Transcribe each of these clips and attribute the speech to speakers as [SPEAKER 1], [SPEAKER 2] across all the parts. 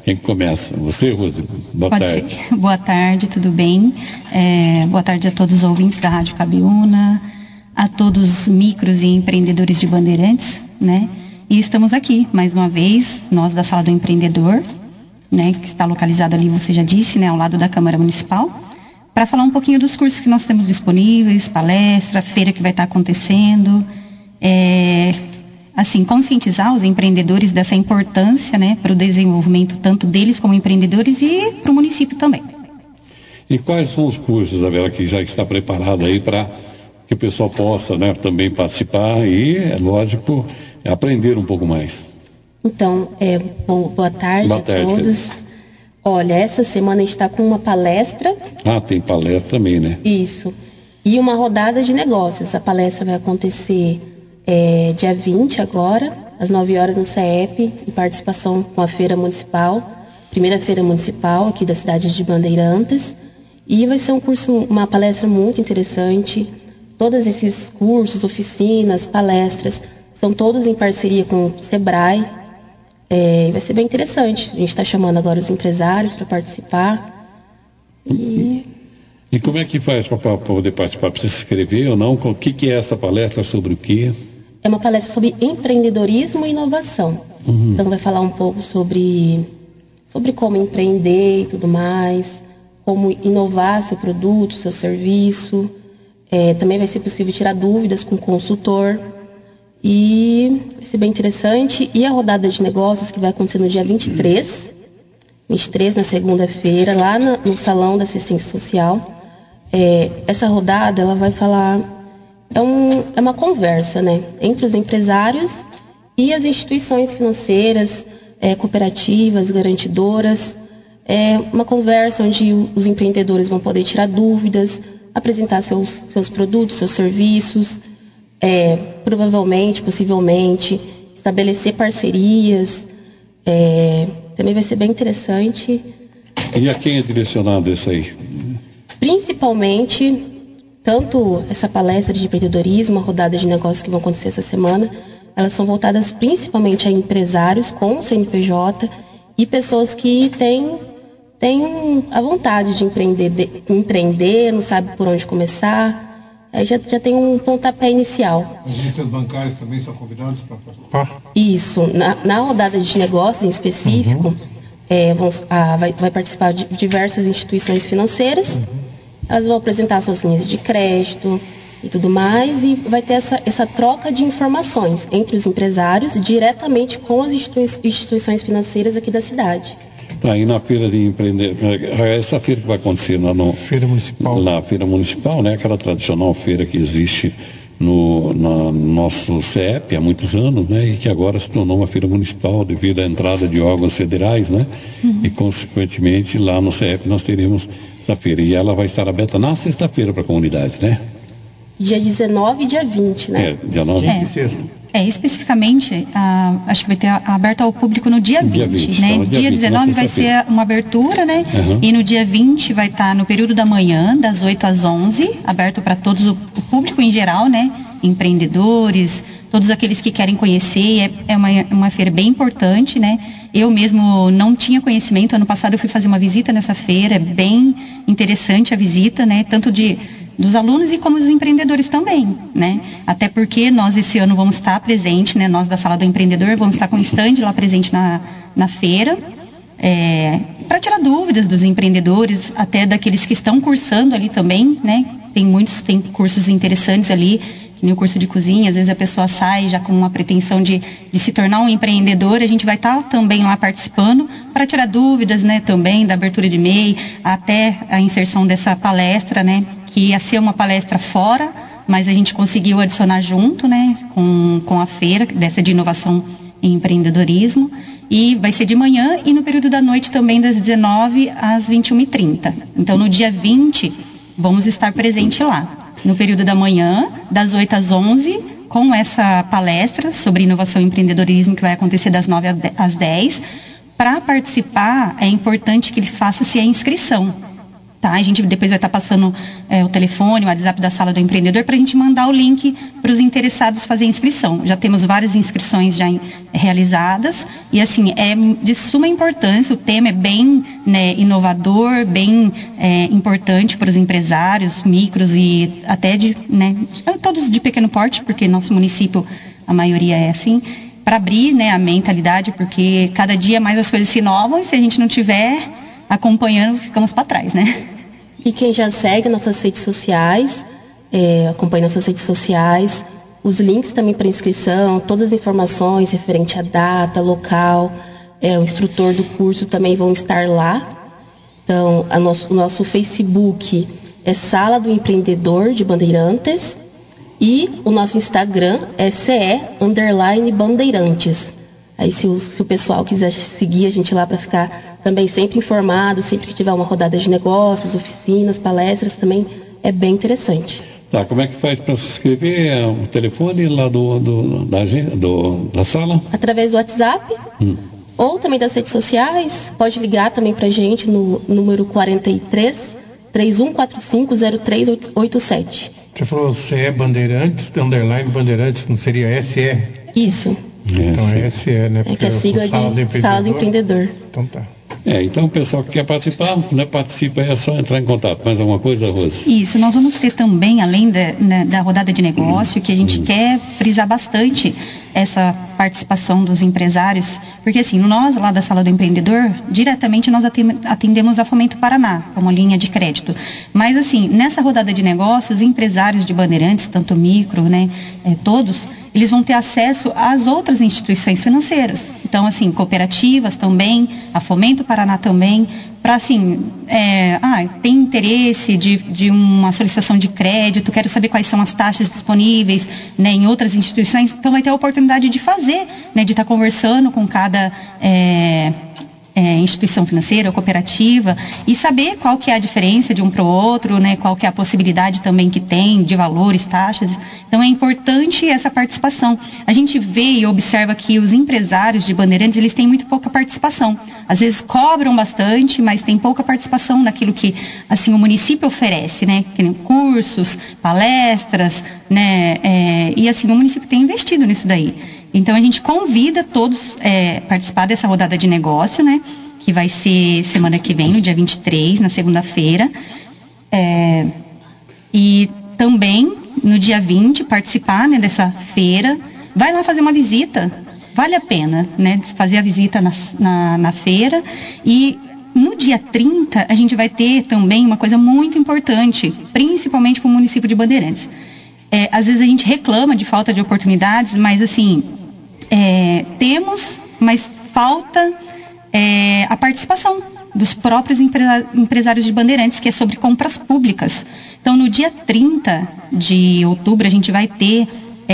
[SPEAKER 1] Quem começa? Você, Rose? Boa
[SPEAKER 2] Pode
[SPEAKER 1] tarde.
[SPEAKER 2] Ser. Boa tarde, tudo bem? Boa tarde a todos os ouvintes da Rádio Cabiúna, a todos os micros e empreendedores de Bandeirantes, né? E estamos aqui, mais uma vez, nós da Sala do Empreendedor, né? Que está localizado ali, você já disse, né? Ao lado da Câmara Municipal, para falar um pouquinho dos cursos que nós temos disponíveis, palestra, feira que vai estar acontecendo, assim, conscientizar os empreendedores dessa importância, né, para o desenvolvimento tanto deles como empreendedores e para o município também.
[SPEAKER 1] E quais são os cursos, Isabela, que já está preparado aí para que o pessoal possa, né, também participar e, é lógico, aprender um pouco mais?
[SPEAKER 3] Então, boa tarde a todos. Olha, essa semana a gente está com uma palestra.
[SPEAKER 1] Ah, tem palestra também, né?
[SPEAKER 3] Isso. E uma rodada de negócios. A palestra vai acontecer dia 20 agora, às 9 horas no CEP, em participação com a Feira Municipal, primeira Feira Municipal aqui da cidade de Bandeirantes. E vai ser uma palestra muito interessante. Todos esses cursos, oficinas, palestras, são todos em parceria com o Sebrae. Vai ser bem interessante. A gente está chamando agora os empresários para participar.
[SPEAKER 1] E como é que faz para poder participar? Precisa se inscrever ou não? O que é essa palestra? Sobre o quê?
[SPEAKER 3] É uma palestra sobre empreendedorismo e inovação. Então vai falar um pouco sobre como empreender e tudo mais, como inovar seu produto, seu serviço. Também vai ser possível tirar dúvidas com o consultor. E vai ser bem interessante. E a rodada de negócios que vai acontecer no dia 23 na segunda-feira, lá no Salão da Assistência Social. Essa rodada, ela vai falar... É uma conversa, né, entre os empresários e as instituições financeiras, cooperativas, garantidoras. É uma conversa onde os empreendedores vão poder tirar dúvidas, apresentar seus produtos, seus serviços, possivelmente, estabelecer parcerias. Também vai ser bem interessante.
[SPEAKER 1] E a quem é direcionado isso aí?
[SPEAKER 3] Principalmente... Tanto essa palestra de empreendedorismo, a rodada de negócios que vão acontecer essa semana, elas são voltadas principalmente a empresários com CNPJ e pessoas que têm a vontade de empreender, não sabe por onde começar, já tem um pontapé inicial.
[SPEAKER 4] As agências bancárias também são convidadas para participar?
[SPEAKER 3] Isso. Na rodada de negócios em específico, vai participar de diversas instituições financeiras. Elas vão apresentar suas linhas de crédito e tudo mais, e vai ter essa troca de informações entre os empresários diretamente com as instituições financeiras aqui da cidade.
[SPEAKER 1] Tá, e na feira de empreender, essa feira que vai acontecer na
[SPEAKER 4] Feira Municipal.
[SPEAKER 1] Na Feira Municipal, né, aquela tradicional feira que existe no nosso CEP há muitos anos, né, e que agora se tornou uma feira municipal devido à entrada de órgãos federais, né, e consequentemente lá no CEP nós teremos essa feira, e ela vai estar aberta na sexta-feira para a comunidade, né?
[SPEAKER 3] Dia 19 e dia 20, né?
[SPEAKER 1] Dia 9
[SPEAKER 4] e sexta.
[SPEAKER 2] Especificamente, acho que vai ter aberto ao público no dia 20, né?
[SPEAKER 1] Então,
[SPEAKER 2] dia 19 vai ser uma abertura, né? E no dia 20 vai estar no período da manhã, das 8 às 11, aberto para todos o público em geral, né? Empreendedores, todos aqueles que querem conhecer. É uma feira bem importante, né? Eu mesmo não tinha conhecimento. Ano passado eu fui fazer uma visita nessa feira. É bem interessante a visita, né? Tanto dos alunos e como dos empreendedores também, né? Até porque nós esse ano vamos estar presentes, né? Nós da Sala do Empreendedor vamos estar com um stand lá presente na feira, para tirar dúvidas dos empreendedores, até daqueles que estão cursando ali também, né? Tem cursos interessantes ali, que nem o curso de cozinha. Às vezes a pessoa sai já com uma pretensão de se tornar um empreendedor. A gente vai estar também lá participando para tirar dúvidas, né? Também da abertura de MEI até a inserção dessa palestra, né? Que ia ser uma palestra fora, mas a gente conseguiu adicionar junto, né? Com a feira dessa de inovação e empreendedorismo. E vai ser de manhã e no período da noite também, das 19 às 21h30. Então no dia 20 vamos estar presente lá. No período da manhã, das 8 às 11, com essa palestra sobre inovação e empreendedorismo que vai acontecer das 9 às 10. Para participar, é importante que ele faça-se a inscrição. Tá, a gente depois vai estar passando o telefone, o WhatsApp da Sala do Empreendedor para a gente mandar o link para os interessados fazer a inscrição. Já temos várias inscrições já realizadas e assim, é de suma importância, o tema é bem, né, inovador, bem importante para os empresários, micros e até todos de pequeno porte, porque nosso município, a maioria é assim, para abrir, né, a mentalidade, porque cada dia mais as coisas se inovam e se a gente não tiver acompanhando, ficamos para trás, né?
[SPEAKER 3] E quem já segue nossas redes sociais, acompanha nossas redes sociais, os links também para inscrição, todas as informações referente à data, local, o instrutor do curso também vão estar lá. Então, o nosso Facebook é Sala do Empreendedor de Bandeirantes e o nosso Instagram é CE_Bandeirantes. Aí se o pessoal quiser seguir a gente lá para ficar também sempre informado, sempre que tiver uma rodada de negócios, oficinas, palestras, também é bem interessante.
[SPEAKER 1] Tá, como é que faz para se inscrever? O telefone lá da sala?
[SPEAKER 3] Através do WhatsApp, ou também das redes sociais. Pode ligar também para a gente no número 43 3145 0387.
[SPEAKER 4] Você falou CE Bandeirantes, _Bandeirantes, não seria SE?
[SPEAKER 3] Isso.
[SPEAKER 4] Então é SE, né?
[SPEAKER 3] Que é a sigla de Sala do Empreendedor.
[SPEAKER 4] Então tá.
[SPEAKER 1] Então o pessoal que quer participar, né, participa, é só entrar em contato. Mais alguma coisa, Rose?
[SPEAKER 2] Isso, nós vamos ter também, além da rodada de negócio, que a gente quer frisar bastante essa participação dos empresários, porque assim, nós lá da Sala do Empreendedor, diretamente nós atendemos a Fomento Paraná, como linha de crédito. Mas assim, nessa rodada de negócios, os empresários de Bandeirantes, tanto micro, né, todos, eles vão ter acesso às outras instituições financeiras. Então, assim, cooperativas também, a Fomento Paraná também, para assim, tem interesse de uma solicitação de crédito, quero saber quais são as taxas disponíveis, né, em outras instituições, então vai ter a oportunidade de fazer, né, de estar conversando com cada instituição financeira ou cooperativa e saber qual que é a diferença de um para o outro, né, qual que é a possibilidade também que tem de valores, taxas. Então é importante essa participação. A gente vê e observa que os empresários de Bandeirantes, eles têm muito pouca participação. Às vezes cobram bastante, mas tem pouca participação naquilo que assim o município oferece, né, cursos, palestras, né, e assim o município tem investido nisso daí. Então, a gente convida todos a participar dessa rodada de negócio, né? Que vai ser semana que vem, no dia 23, na segunda-feira. E também, no dia 20, participar, né, dessa feira. Vai lá fazer uma visita. Vale a pena, né? Fazer a visita na feira. E no dia 30, a gente vai ter também uma coisa muito importante, principalmente para o município de Bandeirantes. Às vezes a gente reclama de falta de oportunidades, mas assim... temos, mas falta a participação dos próprios empresários de Bandeirantes, que é sobre compras públicas. Então, no dia 30 de outubro, a gente vai ter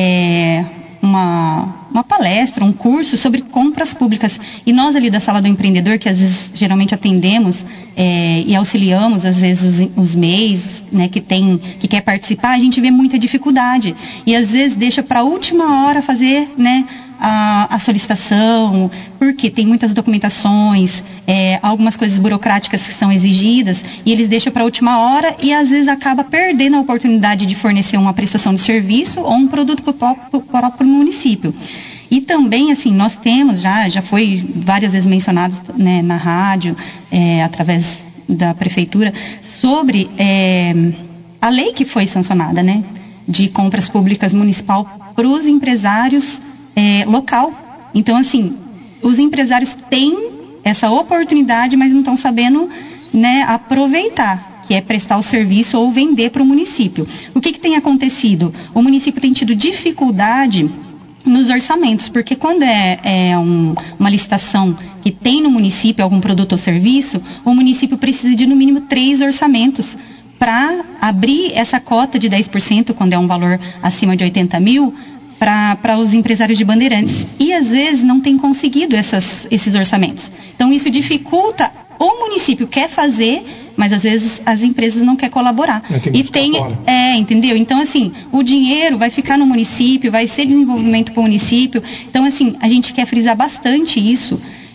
[SPEAKER 2] uma palestra, um curso sobre compras públicas. E nós ali da Sala do Empreendedor, que às vezes geralmente atendemos e auxiliamos, às vezes, os MEIs, né, que quer participar, a gente vê muita dificuldade. E às vezes deixa para a última hora fazer, né, a solicitação, porque tem muitas documentações, algumas coisas burocráticas que são exigidas, e eles deixam para a última hora e às vezes acaba perdendo a oportunidade de fornecer uma prestação de serviço ou um produto para o próprio município. E também, assim, nós temos, já foi várias vezes mencionado, né, na rádio, através da prefeitura, sobre a lei que foi sancionada, né, de compras públicas municipal para os empresários local. Então, assim, os empresários têm essa oportunidade, mas não estão sabendo, né, aproveitar, que é prestar o serviço ou vender para o município. O que tem acontecido? O município tem tido dificuldade nos orçamentos, porque quando uma licitação que tem no município algum produto ou serviço, o município precisa de no mínimo 3 orçamentos para abrir essa cota de 10%, quando é um valor acima de 80 mil, para os empresários de Bandeirantes. E às vezes não tem conseguido esses orçamentos. Então isso dificulta, o município quer fazer, mas às vezes as empresas não querem colaborar. Entendeu? Então, assim, o dinheiro vai ficar no município, vai ser desenvolvimento para o município. Então, assim, a gente quer frisar bastante isso,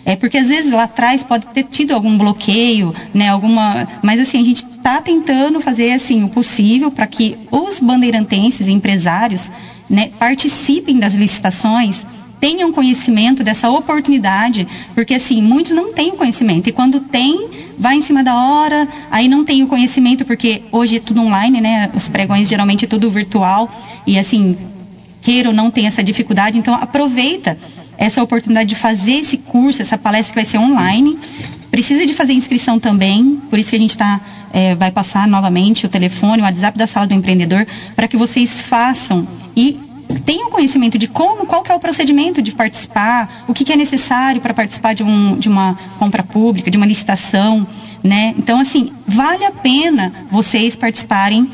[SPEAKER 2] Porque às vezes lá atrás pode ter tido algum bloqueio, né, mas assim, a gente está tentando fazer assim, o possível para que os bandeirantenses, empresários, né, participem das licitações, tenham conhecimento dessa oportunidade, porque assim, muitos não têm o conhecimento, e quando tem, vai em cima da hora, aí não tem o conhecimento, porque hoje é tudo online, né, os pregões geralmente é tudo virtual, e assim, queira ou não tem essa dificuldade, então aproveita essa oportunidade de fazer esse curso, essa palestra que vai ser online. Precisa de fazer inscrição também, por isso que a gente vai passar novamente o telefone, o WhatsApp da Sala do Empreendedor, para que vocês façam e tenham conhecimento de qual que é o procedimento de participar, o que é necessário para participar de uma compra pública, de uma licitação, né? Então, assim, vale a pena vocês participarem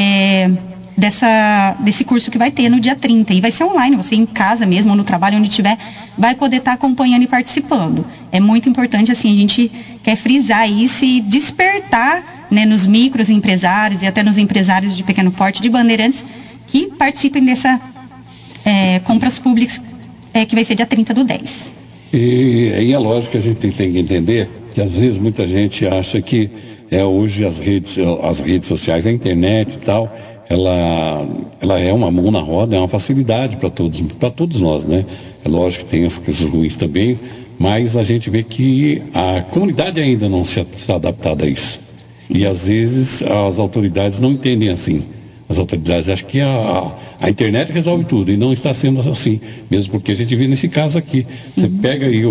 [SPEAKER 2] desse curso que vai ter no dia 30, e vai ser online, você em casa mesmo, ou no trabalho, onde estiver, vai poder estar acompanhando e participando. É muito importante, assim, a gente quer frisar isso e despertar, né, nos microempresários e até nos empresários de pequeno porte de Bandeirantes que participem dessa compras públicas que vai ser dia 30/10.
[SPEAKER 1] E é lógico que a gente tem que entender que às vezes muita gente acha que hoje as redes sociais, a internet e tal, ela é uma mão na roda, é uma facilidade para todos nós, né? É lógico que tem as coisas ruins também, mas a gente vê que a comunidade ainda não se está adaptada a isso. Sim. E às vezes as autoridades não entendem assim. As autoridades acham que a internet resolve tudo, e não está sendo assim, mesmo porque a gente vê nesse caso aqui. Sim. Você pega aí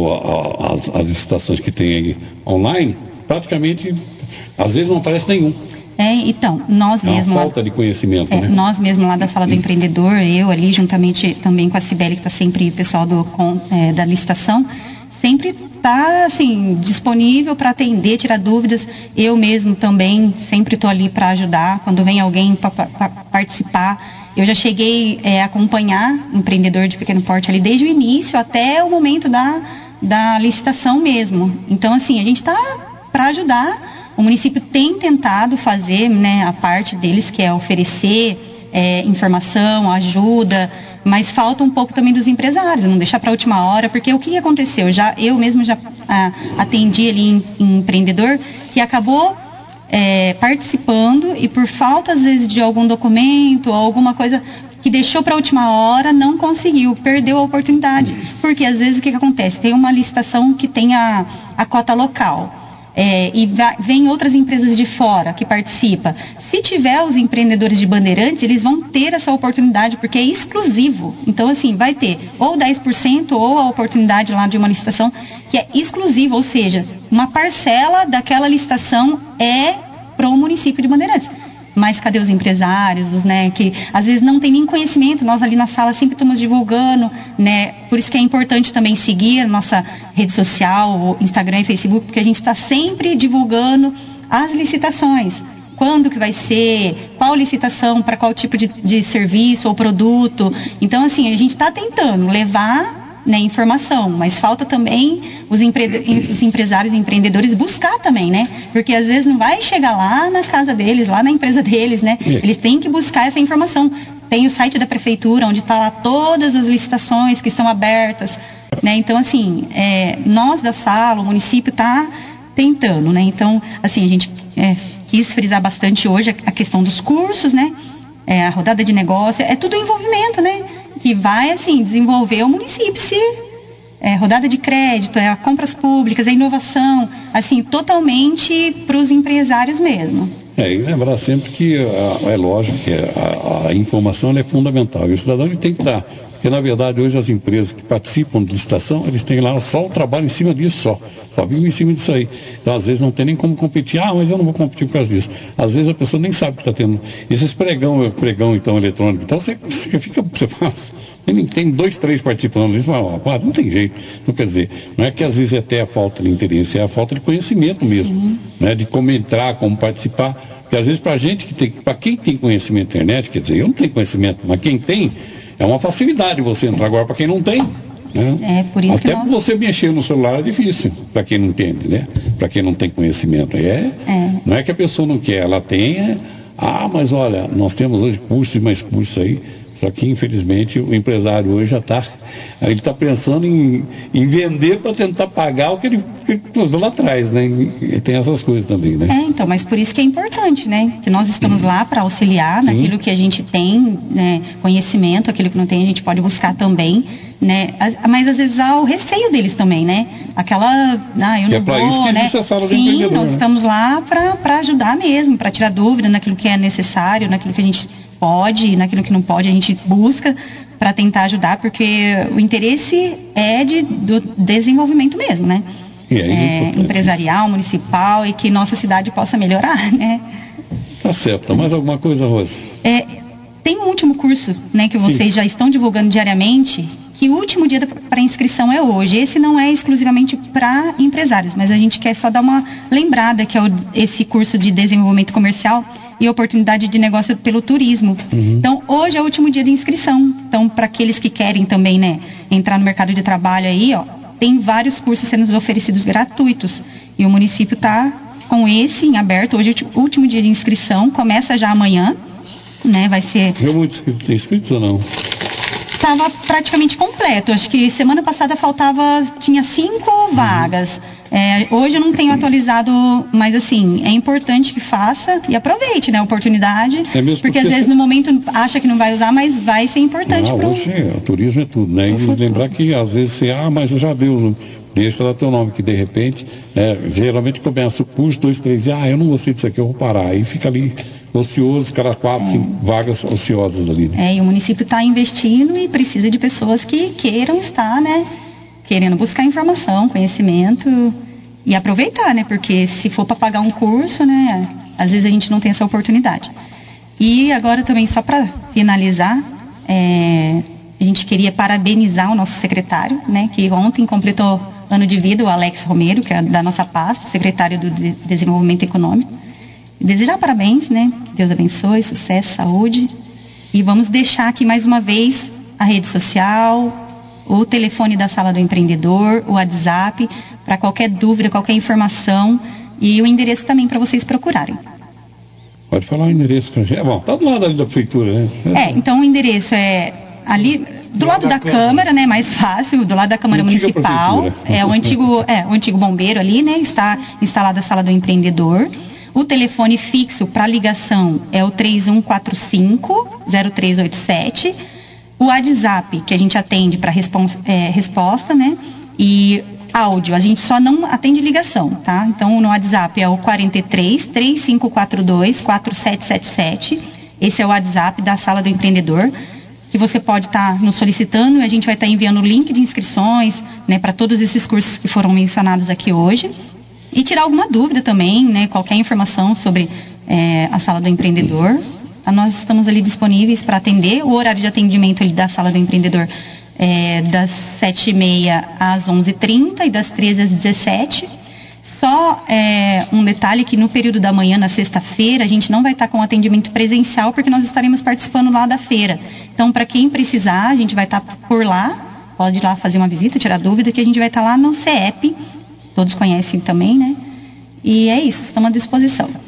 [SPEAKER 1] as licitações que tem aí online, praticamente, às vezes não aparece nenhum.
[SPEAKER 2] Então, nós mesmos...
[SPEAKER 1] uma falta de conhecimento, né?
[SPEAKER 2] Nós mesmos lá da Sala do Empreendedor, eu ali, juntamente também com a Cibele, que está sempre, o pessoal da licitação, sempre está, assim, disponível para atender, tirar dúvidas. Eu mesmo também sempre estou ali para ajudar, quando vem alguém para participar. Eu já cheguei a acompanhar empreendedor de pequeno porte ali desde o início até o momento da licitação mesmo. Então, assim, a gente está para ajudar. O município tem tentado fazer, né, a parte deles, que é oferecer informação, ajuda, mas falta um pouco também dos empresários, não deixar para a última hora, porque o que aconteceu? Eu mesmo já atendi ali em empreendedor que acabou participando e por falta, às vezes, de algum documento ou alguma coisa que deixou para a última hora, não conseguiu, perdeu a oportunidade. Porque, às vezes, o que acontece? Tem uma licitação que tem a cota local. E vem outras empresas de fora que participam. Se tiver os empreendedores de Bandeirantes, eles vão ter essa oportunidade, porque é exclusivo. Então, assim, vai ter ou 10% ou a oportunidade lá de uma licitação que é exclusiva, ou seja, uma parcela daquela licitação é para o município de Bandeirantes. Mas cadê os empresários, né, que às vezes não tem nem conhecimento? Nós ali na sala sempre estamos divulgando, né? Por isso que é importante também seguir a nossa rede social, o Instagram e Facebook, porque a gente está sempre divulgando as licitações. Quando que vai ser, qual licitação, para qual tipo de serviço ou produto. Então, assim, a gente está tentando levar, né, informação, mas falta também os empresários e empreendedores buscar também, né? Porque às vezes não vai chegar lá na casa deles, lá na empresa deles, né? Eles têm que buscar essa informação. Tem o site da prefeitura, onde está lá todas as licitações que estão abertas, né? Então, assim, nós da sala, o município está tentando, né? Então, assim, a gente quis frisar bastante hoje a questão dos cursos, né? A rodada de negócio, é tudo envolvimento, né? Que vai, assim, desenvolver o município, rodada de crédito, compras públicas, inovação, assim, totalmente para os empresários mesmo.
[SPEAKER 1] E lembrar sempre que é lógico que a informação é fundamental, e o cidadão ele tem que dar, porque na verdade hoje as empresas que participam de licitação, eles têm lá só o trabalho em cima disso, só vivem em cima disso aí. Então às vezes não tem nem como competir, mas eu não vou competir por causa disso. Às vezes a pessoa nem sabe que está tendo esses pregão então eletrônico, então você fala, tem 2, 3 participando disso, mas não tem jeito. Não quer dizer, não é que às vezes é até a falta de interesse, é a falta de conhecimento mesmo, né? De como entrar, como participar. Porque às vezes para quem tem conhecimento da internet, quer dizer, eu não tenho conhecimento, mas quem tem, é uma facilidade você entrar. Agora para quem não tem, né?
[SPEAKER 2] Por isso
[SPEAKER 1] até que você mexer no celular é difícil, para quem não entende, né? Para quem não tem conhecimento. Não é que a pessoa não quer, ela tem, mas olha, nós temos hoje cursos e mais cursos aí. Só que, infelizmente, o empresário hoje já ele está pensando em vender para tentar pagar o que ele usou lá atrás, né? E tem essas coisas também, né?
[SPEAKER 2] Então, mas por isso que é importante, né? Que nós estamos lá para auxiliar naquilo que a gente tem, né, conhecimento, aquilo que não tem a gente pode buscar também, né? Mas às vezes há o receio deles também, né? Aquela, eu não vou,
[SPEAKER 1] isso que
[SPEAKER 2] né?
[SPEAKER 1] existe a sala do
[SPEAKER 2] Sim,
[SPEAKER 1] empreendedor,
[SPEAKER 2] nós estamos lá para ajudar mesmo, para tirar dúvida naquilo que é necessário, naquilo que a gente pode, naquilo que não pode, a gente busca para tentar ajudar, porque o interesse é do desenvolvimento mesmo, né? Empresarial, municipal, e que nossa cidade possa melhorar, né?
[SPEAKER 1] Tá certo. Mais alguma coisa, Rose?
[SPEAKER 2] Tem um último curso, né, que vocês já estão divulgando diariamente, que o último dia para inscrição é hoje. Esse não é exclusivamente para empresários, mas a gente quer só dar uma lembrada, que é esse curso de desenvolvimento comercial e oportunidade de negócio pelo turismo. Então, hoje é o último dia de inscrição. Então, para aqueles que querem também, né, entrar no mercado de trabalho aí, tem vários cursos sendo oferecidos gratuitos. E o município está com esse em aberto. Hoje é o último dia de inscrição, começa já amanhã, né, vai ser...
[SPEAKER 1] Tem muitos inscritos ou não?
[SPEAKER 2] Estava praticamente completo. Acho que semana passada tinha 5 vagas. Hoje eu não tenho atualizado, mas assim, é importante que faça e aproveite, né, a oportunidade. Porque às vezes no momento acha que não vai usar, mas vai ser importante para
[SPEAKER 1] o turismo é tudo, né? E lembrar que às vezes você, mas eu já deu, deixa lá teu nome, que de repente, geralmente começa o curso, 2, 3 dias, eu não gostei disso aqui, eu vou parar. Aí fica ali ocioso, cara, 4, 5 vagas ociosas ali. Né?
[SPEAKER 2] E o município está investindo e precisa de pessoas que queiram estar, né, querendo buscar informação, conhecimento e aproveitar, né, porque se for para pagar um curso, né, às vezes a gente não tem essa oportunidade. E agora também, só para finalizar, a gente queria parabenizar o nosso secretário, né, que ontem completou ano de vida, o Alex Romero, que é da nossa pasta, secretário do Desenvolvimento Econômico. Desejar parabéns, né? Que Deus abençoe, sucesso, saúde. E vamos deixar aqui mais uma vez a rede social, o telefone da Sala do Empreendedor, o WhatsApp, para qualquer dúvida, qualquer informação, e o endereço também para vocês procurarem.
[SPEAKER 1] Pode falar o endereço para a gente. Bom, está do lado ali da prefeitura, né?
[SPEAKER 2] Então o endereço é ali do lado da Câmara, né? Mais fácil, do lado da Câmara Municipal. O antigo bombeiro ali, né? Está instalada a Sala do Empreendedor. O telefone fixo para ligação é o 3145-0387. O WhatsApp, que a gente atende para resposta, né? E áudio, a gente só não atende ligação, tá? Então, no WhatsApp é o 43-3542-4777. Esse é o WhatsApp da Sala do Empreendedor, que você pode estar nos solicitando, e a gente vai estar enviando o link de inscrições, né, para todos esses cursos que foram mencionados aqui hoje. E tirar alguma dúvida também, né, qualquer informação sobre a Sala do Empreendedor. Nós estamos ali disponíveis para atender. O horário de atendimento ali da Sala do Empreendedor é das 7h30 às 11h30 e das 13h às 17h. Só um detalhe, que no período da manhã, na sexta-feira, a gente não vai estar com atendimento presencial, porque nós estaremos participando lá da feira. Então, para quem precisar, a gente vai estar por lá, pode ir lá fazer uma visita, tirar dúvida, que a gente vai estar lá no CEP. Todos conhecem também, né? E é isso, estamos à disposição.